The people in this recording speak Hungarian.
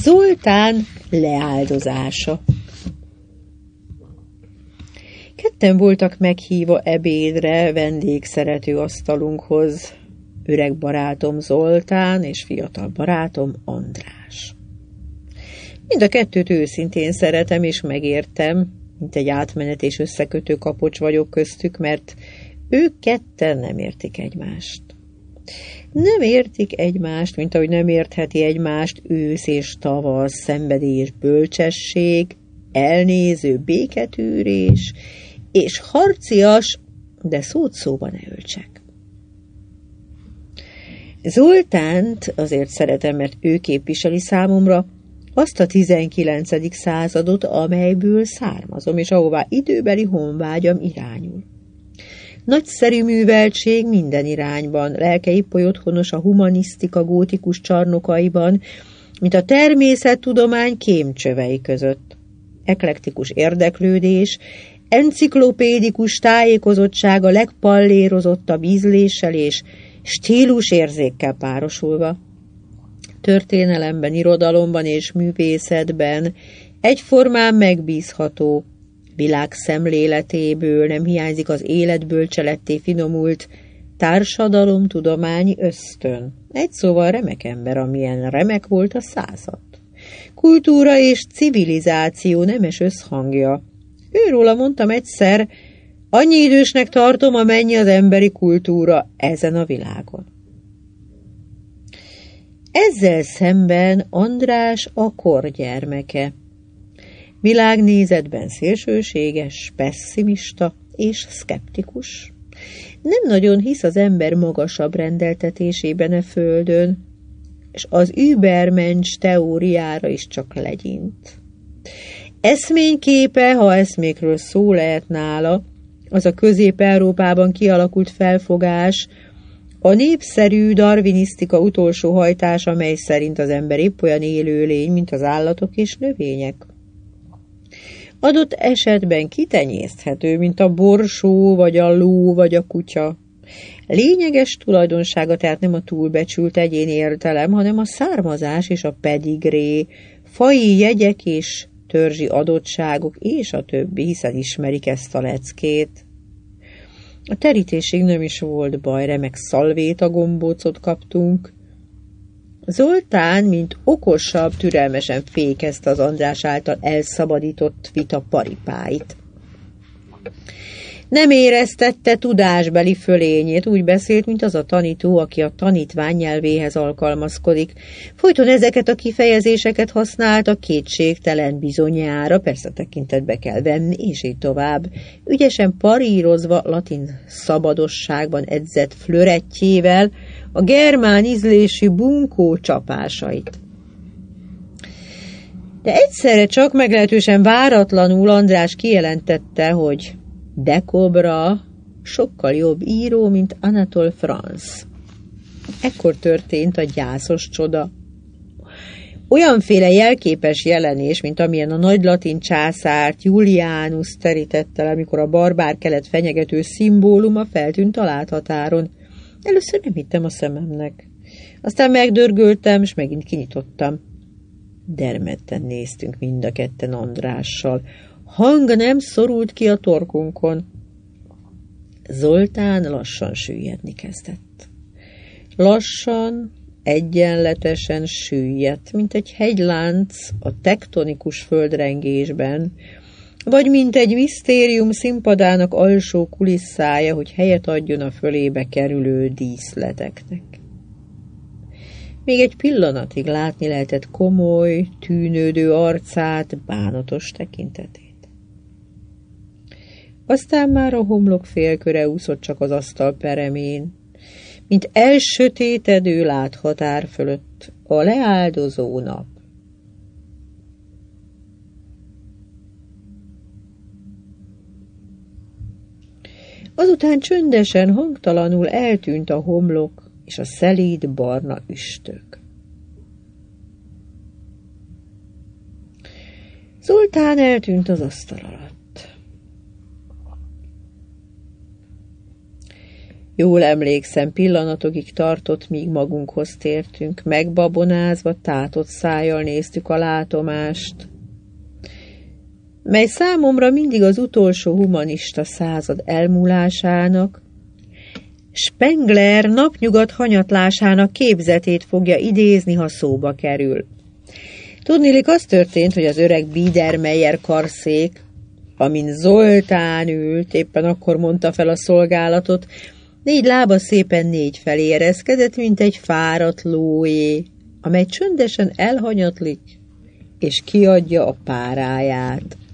Zoltán leáldozása. Ketten voltak meghívva ebédre vendégszerető asztalunkhoz. Öreg barátom Zoltán és fiatal barátom András. Mind a kettőt őszintén szeretem és megértem, mint egy átmenet és összekötő kapocs vagyok köztük, mert ők ketten nem értik egymást. Nem értik egymást, mint ahogy nem értheti egymást ősz és tavasz, szenvedély és bölcsesség, elnéző béketűrés, és harcias, de szót szóba ne öltsek. Zoltánt azért szeretem, mert ő képviseli számomra azt a 19. századot, amelyből származom, és ahová időbeli honvágyam irányul. Nagyszerű műveltség minden irányban, lelke ipoly otthonos a humanisztika gótikus csarnokaiban, mint a természettudomány kémcsövei között. Eklektikus érdeklődés, enciklopédikus tájékozottság a legpallérozottabb ízléssel és stílusérzékkel párosulva. Történelemben, irodalomban és művészetben egyformán megbízható, világ szemléletéből nem hiányzik az életbölcseletté finomult társadalomtudományi ösztön. Egy szóval remek ember, amilyen remek volt a század. Kultúra és civilizáció nemes összhangja. Őróla mondtam egyszer, annyi idősnek tartom, amennyi az emberi kultúra ezen a világon. Ezzel szemben András a kor gyermeke. Világnézetben szélsőséges, pesszimista és szkeptikus. Nem nagyon hisz az ember magasabb rendeltetésében a földön, és az Übermensch teóriára is csak legyint. Eszményképe, ha eszmékről szó lehet nála, az a Közép-Európában kialakult felfogás, a népszerű darwinisztika utolsó hajtása, mely szerint az ember épp olyan élőlény, mint az állatok és növények. Adott esetben kitenyészthető, mint a borsó, vagy a ló, vagy a kutya. Lényeges tulajdonsága tehát nem a túlbecsült egyéni értelem, hanem a származás és a pedigré, faji jegyek és törzsi adottságok, és a többi, hiszen ismerik ezt a leckét. A terítésig nem is volt baj, remek szalvéta gombócot kaptunk. Zoltán, mint okosabb, türelmesen fékezte az András által elszabadított vita paripáit. Nem éreztette tudásbeli fölényét, úgy beszélt, mint az a tanító, aki a tanítvány nyelvéhez alkalmazkodik. Folyton ezeket a kifejezéseket használta, kétségtelen bizonyára, persze tekintetbe kell venni, és így tovább, ügyesen parírozva latin szabadosságban edzett flörettjével a germán ízlésű bunkó csapásait. De egyszerre csak meglehetősen váratlanul András kijelentette, hogy de Cobra sokkal jobb író, mint Anatole France. Ekkor történt a gyászos csoda. Olyanféle jelképes jelenés, mint amilyen a nagy latin császárt Julianus terítette el, amikor a barbár kelet fenyegető szimbóluma feltűnt a láthatáron. Először nem hittem a szememnek. Aztán megdörgöltem, és megint kinyitottam. Dermedten néztünk mind a ketten Andrással. Hang nem szorult ki a torkunkon. Zoltán lassan süllyedni kezdett. Lassan, egyenletesen süllyedt, mint egy hegylánc a tektonikus földrengésben, vagy mint egy misztérium színpadának alsó kulisszája, hogy helyet adjon a fölébe kerülő díszleteknek. Még egy pillanatig látni lehetett komoly, tűnődő arcát, bánatos tekintetét. Aztán már a homlok félköre úszott csak az asztal peremén, mint elsötétedő láthatár fölött a leáldozó nap. Azután csöndesen, hangtalanul eltűnt a homlok és a szelíd barna üstök. Zoltán eltűnt az asztal alatt. Jól emlékszem, pillanatokig tartott, míg magunkhoz tértünk. Megbabonázva, tátott szájjal néztük a látomást, mely számomra mindig az utolsó humanista század elmúlásának, Spengler napnyugat hanyatlásának képzetét fogja idézni, ha szóba kerül. Tudniillik, az történt, hogy az öreg Biedermeier karszék, amin Zoltán ült, éppen akkor mondta fel a szolgálatot, 4 lába szépen 4 felé ereszkedett, mint egy fáradt lóé, amely csöndesen elhanyatlik, és kiadja a páráját.